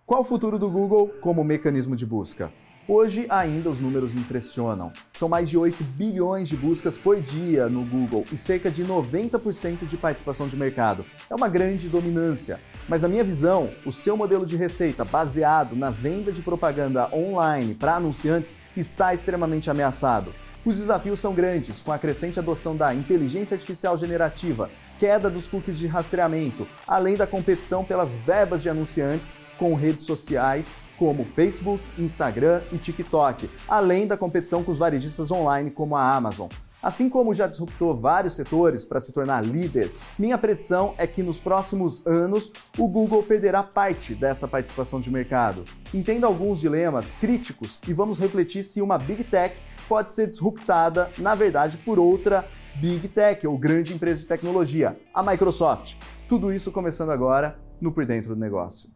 Qual o futuro do Google como mecanismo de busca? Hoje ainda os números impressionam. São mais de 8 bilhões de buscas por dia no Google e cerca de 90% de participação de mercado. É uma grande dominância. Mas na minha visão, o seu modelo de receita baseado na venda de propaganda online para anunciantes está extremamente ameaçado. Os desafios são grandes, com a crescente adoção da inteligência artificial generativa, queda dos cookies de rastreamento, além da competição pelas verbas de anunciantes com redes sociais como Facebook, Instagram e TikTok, além da competição com os varejistas online como a Amazon. Assim como já disruptou vários setores para se tornar líder, minha predição é que nos próximos anos o Google perderá parte desta participação de mercado. Entenda alguns dilemas críticos e vamos refletir se uma Big Tech pode ser disruptada, na verdade, por outra Big Tech, ou grande empresa de tecnologia, a Microsoft. Tudo isso começando agora no Por Dentro do Negócio.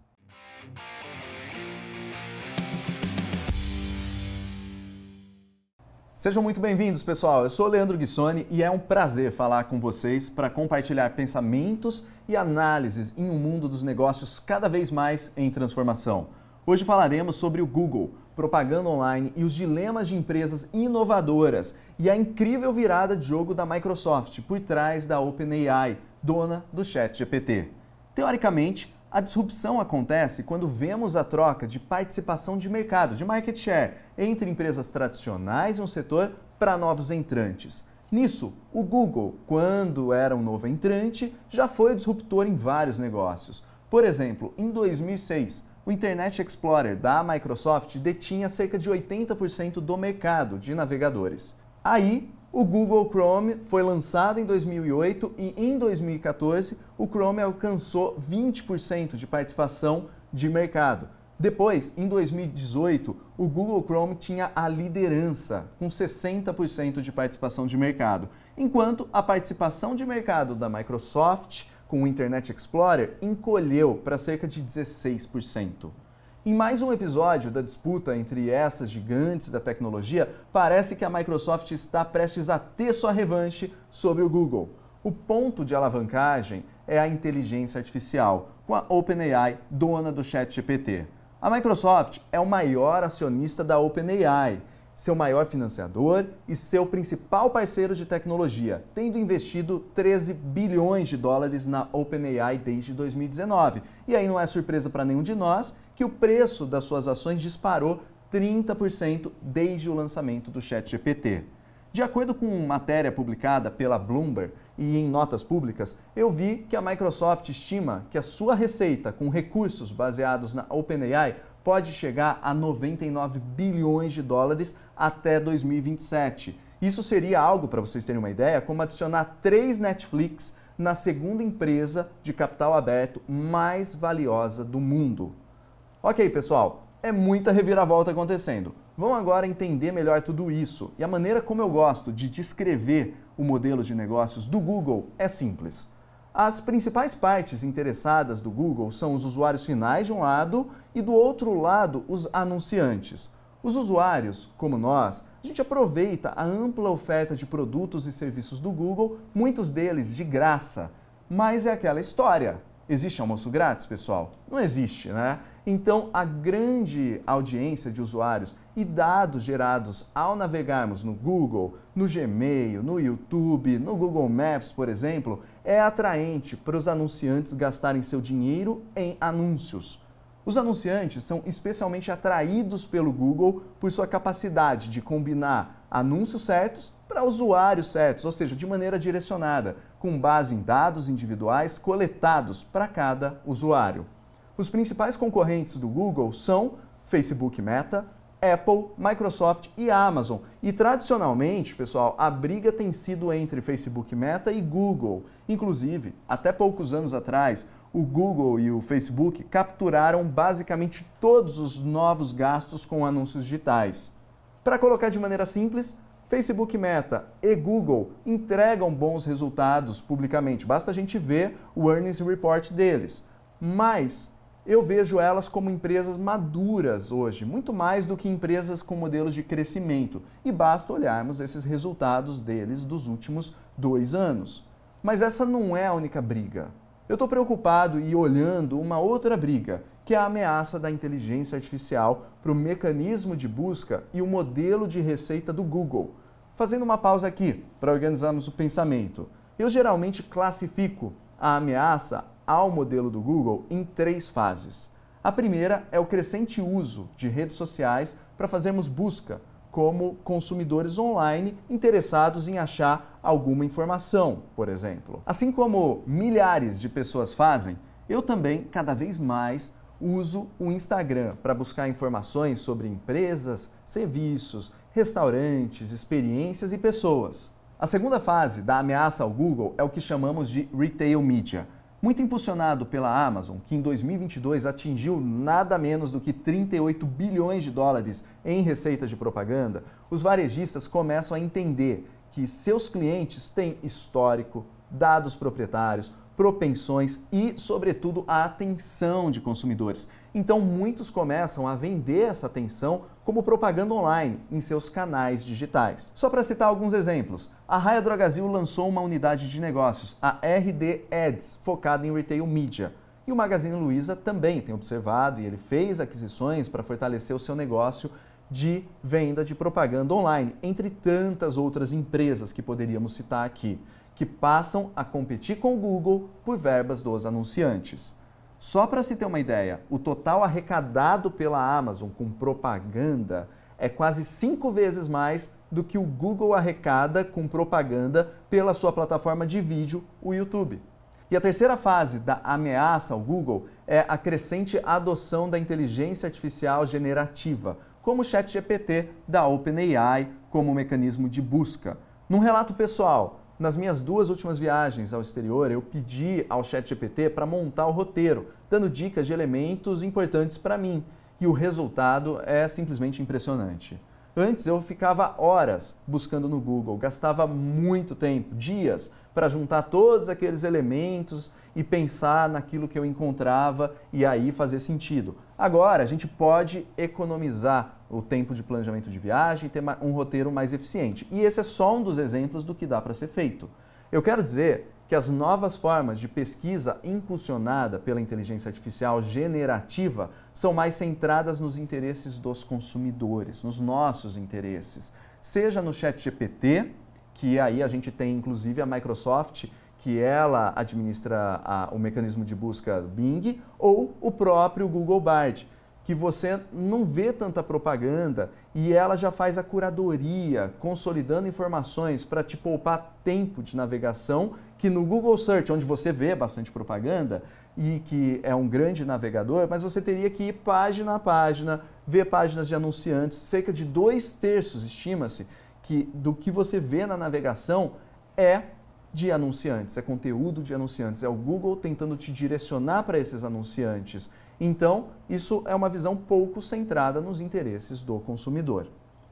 Sejam muito bem-vindos, pessoal. Eu sou o Leandro Guissoni e é um prazer falar com vocês para compartilhar pensamentos e análises em um mundo dos negócios cada vez mais em transformação. Hoje falaremos sobre o Google, propaganda online e os dilemas de empresas inovadoras e a incrível virada de jogo da Microsoft por trás da OpenAI, dona do ChatGPT. Teoricamente, a disrupção acontece quando vemos a troca de participação de mercado, de market share, entre empresas tradicionais em um setor para novos entrantes. Nisso, o Google, quando era um novo entrante, já foi disruptor em vários negócios. Por exemplo, em 2006, o Internet Explorer da Microsoft detinha cerca de 80% do mercado de navegadores. Aí, o Google Chrome foi lançado em 2008 e em 2014 o Chrome alcançou 20% de participação de mercado. Depois, em 2018, o Google Chrome tinha a liderança, com 60% de participação de mercado, enquanto a participação de mercado da Microsoft com o Internet Explorer encolheu para cerca de 16%. Em mais um episódio da disputa entre essas gigantes da tecnologia, parece que a Microsoft está prestes a ter sua revanche sobre o Google. O ponto de alavancagem é a inteligência artificial, com a OpenAI, dona do ChatGPT. A Microsoft é o maior acionista da OpenAI, seu maior financiador e seu principal parceiro de tecnologia, tendo investido 13 bilhões de dólares na OpenAI desde 2019. E aí não é surpresa para nenhum de nós que o preço das suas ações disparou 30% desde o lançamento do ChatGPT. De acordo com matéria publicada pela Bloomberg e em notas públicas, eu vi que a Microsoft estima que a sua receita com recursos baseados na OpenAI pode chegar a 99 bilhões de dólares até 2027. Isso seria algo, para vocês terem uma ideia, como adicionar 3 Netflix na segunda empresa de capital aberto mais valiosa do mundo. Ok, pessoal, é muita reviravolta acontecendo. Vamos agora entender melhor tudo isso. E a maneira como eu gosto de descrever o modelo de negócios do Google é simples. As principais partes interessadas do Google são os usuários finais de um lado e do outro lado os anunciantes. Os usuários, como nós, a gente aproveita a ampla oferta de produtos e serviços do Google, muitos deles de graça. Mas é aquela história. Existe almoço grátis, pessoal? Não existe, né? Então, a grande audiência de usuários e dados gerados ao navegarmos no Google, no Gmail, no YouTube, no Google Maps, por exemplo, é atraente para os anunciantes gastarem seu dinheiro em anúncios. Os anunciantes são especialmente atraídos pelo Google por sua capacidade de combinar anúncios certos para usuários certos, ou seja, de maneira direcionada, com base em dados individuais coletados para cada usuário. Os principais concorrentes do Google são Facebook Meta, Apple, Microsoft e Amazon. E tradicionalmente, pessoal, a briga tem sido entre Facebook Meta e Google. Inclusive, até poucos anos atrás, o Google e o Facebook capturaram basicamente todos os novos gastos com anúncios digitais. Para colocar de maneira simples, Facebook Meta e Google entregam bons resultados publicamente. Basta a gente ver o earnings report deles. Mas eu vejo elas como empresas maduras hoje, muito mais do que empresas com modelos de crescimento. E basta olharmos esses resultados deles dos últimos 2 anos. Mas essa não é a única briga. Eu estou preocupado e olhando uma outra briga, que é a ameaça da inteligência artificial para o mecanismo de busca e o modelo de receita do Google. Fazendo uma pausa aqui para organizarmos o pensamento. Eu geralmente classifico a ameaça ao modelo do Google em 3 fases. A primeira é o crescente uso de redes sociais para fazermos busca, como consumidores online interessados em achar alguma informação, por exemplo. Assim como milhares de pessoas fazem, eu também, cada vez mais, uso o Instagram para buscar informações sobre empresas, serviços, restaurantes, experiências e pessoas. A segunda fase da ameaça ao Google é o que chamamos de Retail Media. Muito impulsionado pela Amazon, que em 2022 atingiu nada menos do que 38 bilhões de dólares em receitas de propaganda, os varejistas começam a entender que seus clientes têm histórico, dados proprietários, propensões e, sobretudo, a atenção de consumidores. Então, muitos começam a vender essa atenção como propaganda online em seus canais digitais. Só para citar alguns exemplos, a Raia Drogasil lançou uma unidade de negócios, a RD Ads, focada em Retail Media. E o Magazine Luiza também tem observado e ele fez aquisições para fortalecer o seu negócio de venda de propaganda online, entre tantas outras empresas que poderíamos citar aqui, que passam a competir com o Google por verbas dos anunciantes. Só para se ter uma ideia, o total arrecadado pela Amazon com propaganda é quase 5 vezes mais do que o Google arrecada com propaganda pela sua plataforma de vídeo, o YouTube. E a terceira fase da ameaça ao Google é a crescente adoção da inteligência artificial generativa, como o ChatGPT da OpenAI como mecanismo de busca. Num relato pessoal, nas minhas 2 últimas viagens ao exterior, eu pedi ao ChatGPT para montar o roteiro, dando dicas de elementos importantes para mim. E o resultado é simplesmente impressionante. Antes eu ficava horas buscando no Google, gastava muito tempo, dias, para juntar todos aqueles elementos e pensar naquilo que eu encontrava e aí fazer sentido. Agora a gente pode economizar o tempo de planejamento de viagem e ter um roteiro mais eficiente. E esse é só um dos exemplos do que dá para ser feito. Eu quero dizer que as novas formas de pesquisa impulsionada pela inteligência artificial generativa são mais centradas nos interesses dos consumidores, nos nossos interesses. Seja no ChatGPT, que aí a gente tem inclusive a Microsoft, que ela administra o mecanismo de busca Bing, ou o próprio Google Bard, que você não vê tanta propaganda e ela já faz a curadoria, consolidando informações para te poupar tempo de navegação, que no Google Search, onde você vê bastante propaganda e que é um grande navegador, mas você teria que ir página a página, ver páginas de anunciantes, cerca de 2/3, estima-se, do que você vê na navegação é de anunciantes, é conteúdo de anunciantes, é o Google tentando te direcionar para esses anunciantes. Então, isso é uma visão pouco centrada nos interesses do consumidor.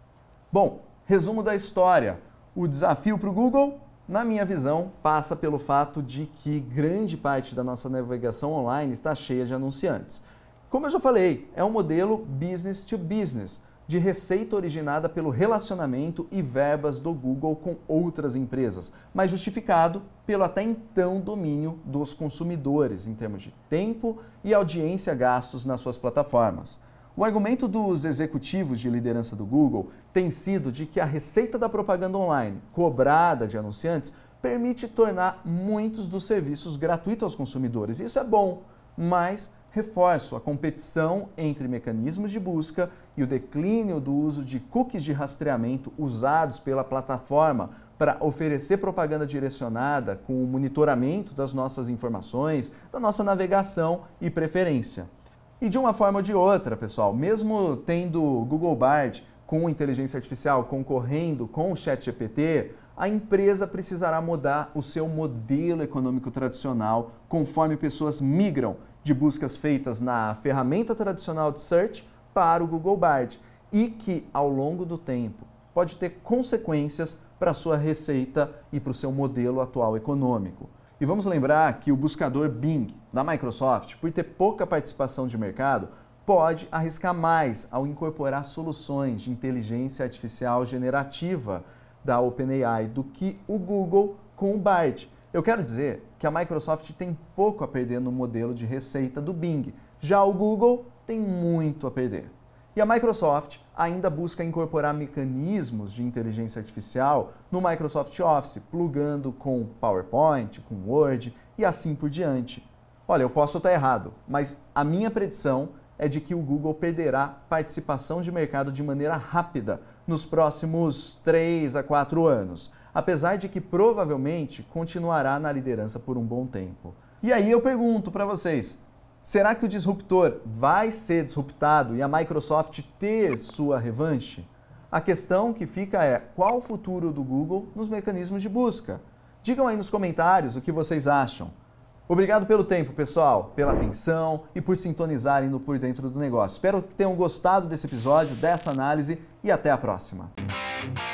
Bom, resumo da história. O desafio para o Google, na minha visão, passa pelo fato de que grande parte da nossa navegação online está cheia de anunciantes. Como eu já falei, é um modelo business to business, de receita originada pelo relacionamento e verbas do Google com outras empresas, mas justificado pelo até então domínio dos consumidores em termos de tempo e audiência gastos nas suas plataformas. O argumento dos executivos de liderança do Google tem sido de que a receita da propaganda online, cobrada de anunciantes, permite tornar muitos dos serviços gratuitos aos consumidores. Isso é bom, mas reforço a competição entre mecanismos de busca e o declínio do uso de cookies de rastreamento usados pela plataforma para oferecer propaganda direcionada com o monitoramento das nossas informações, da nossa navegação e preferência. E de uma forma ou de outra, pessoal, mesmo tendo o Google Bard com inteligência artificial concorrendo com o ChatGPT, a empresa precisará mudar o seu modelo econômico tradicional conforme pessoas migram de buscas feitas na ferramenta tradicional de search para o Google Bard e que, ao longo do tempo, pode ter consequências para a sua receita e para o seu modelo atual econômico. E vamos lembrar que o buscador Bing, da Microsoft, por ter pouca participação de mercado, pode arriscar mais ao incorporar soluções de inteligência artificial generativa da OpenAI do que o Google com o Bard. Eu quero dizer que a Microsoft tem pouco a perder no modelo de receita do Bing, Já o Google tem muito a perder. E a Microsoft ainda busca incorporar mecanismos de inteligência artificial no Microsoft Office, plugando com PowerPoint, com Word e assim por diante. Olha, eu posso estar errado, mas a minha predição é de que o Google perderá participação de mercado de maneira rápida nos próximos 3 a 4 anos, apesar de que provavelmente continuará na liderança por um bom tempo. E aí eu pergunto para vocês, será que o disruptor vai ser disruptado e a Microsoft ter sua revanche? A questão que fica é, qual o futuro do Google nos mecanismos de busca? Digam aí nos comentários o que vocês acham. Obrigado pelo tempo, pessoal, pela atenção e por sintonizarem no Por Dentro do Negócio. Espero que tenham gostado desse episódio, dessa análise e até a próxima.